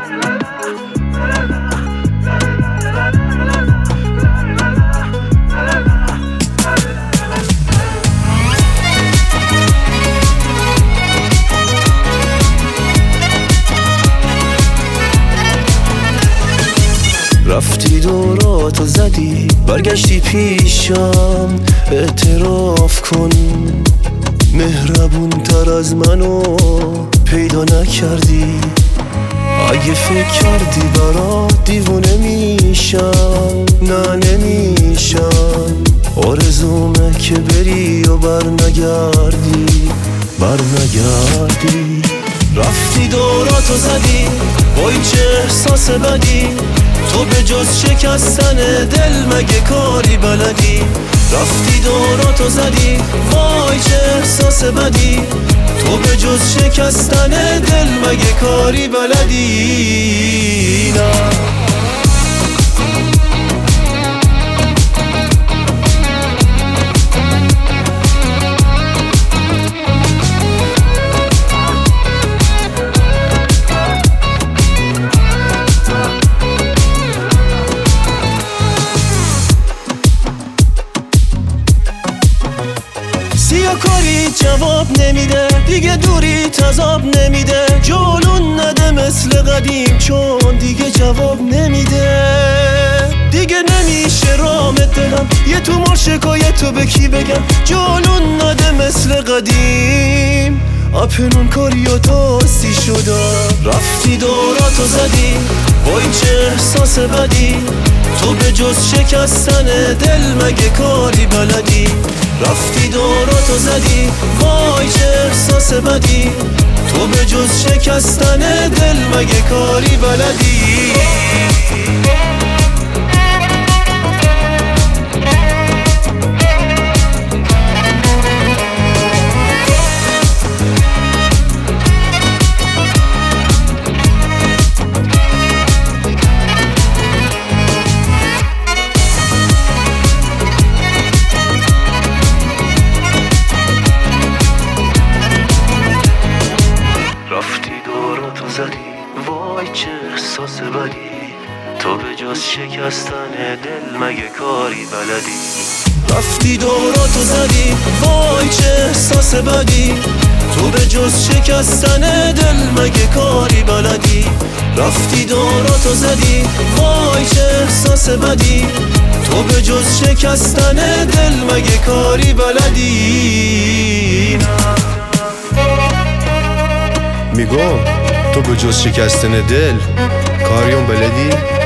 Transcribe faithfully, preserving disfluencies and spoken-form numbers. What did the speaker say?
رفتی دوراتو زدی برگشتی پیشم، اعتراف کن مهربون تر از منو پیدا نکردی. اگه فکر کردی برات دیوونه میشم، نه نمیشم. آرزومه که بری و بر نگردی، بر نگردی. رفتی دوراتو زدی با این چه احساس بدی، تو به جز شکستن دل مگه کاری بلدی؟ رفتی دوراتو زدی وای چه احساس بدی، تو به جز شکستن دل مگه کاری بلدی؟ نه سیاکاری جواب نمیده، دیگه دوری تذاب نمیده. جولون نده مثل قدیم چون دیگه جواب نمیده. دیگه نمیشه رامت دلم، یه تو مر شکایت رو به کی بگم؟ جولون نده مثل قدیم، اپنون کاری و تاستی شدم. رفتی دوراتو زدی با این چه احساس بدی، تو به جز شکستن دل مگه کاری بلدی؟ رفتی دوراتو زدی وای چه احساس بدی، تو به جز شکستن دل مگه کاری بلدی؟ وای چه احساس بدی، تو به جز شکستن دل مگه کاری بلدی؟ رفتی دوراتو زدی وای چه احساس بدی، تو به جز شکستن دل مگه کاری بلدی؟ رفتی دوراتو زدی وای چه احساس بدی، تو به جز شکستن دل مگه کاری بلدی؟ میگم تو به جز شکستن دل کاریون بلدی؟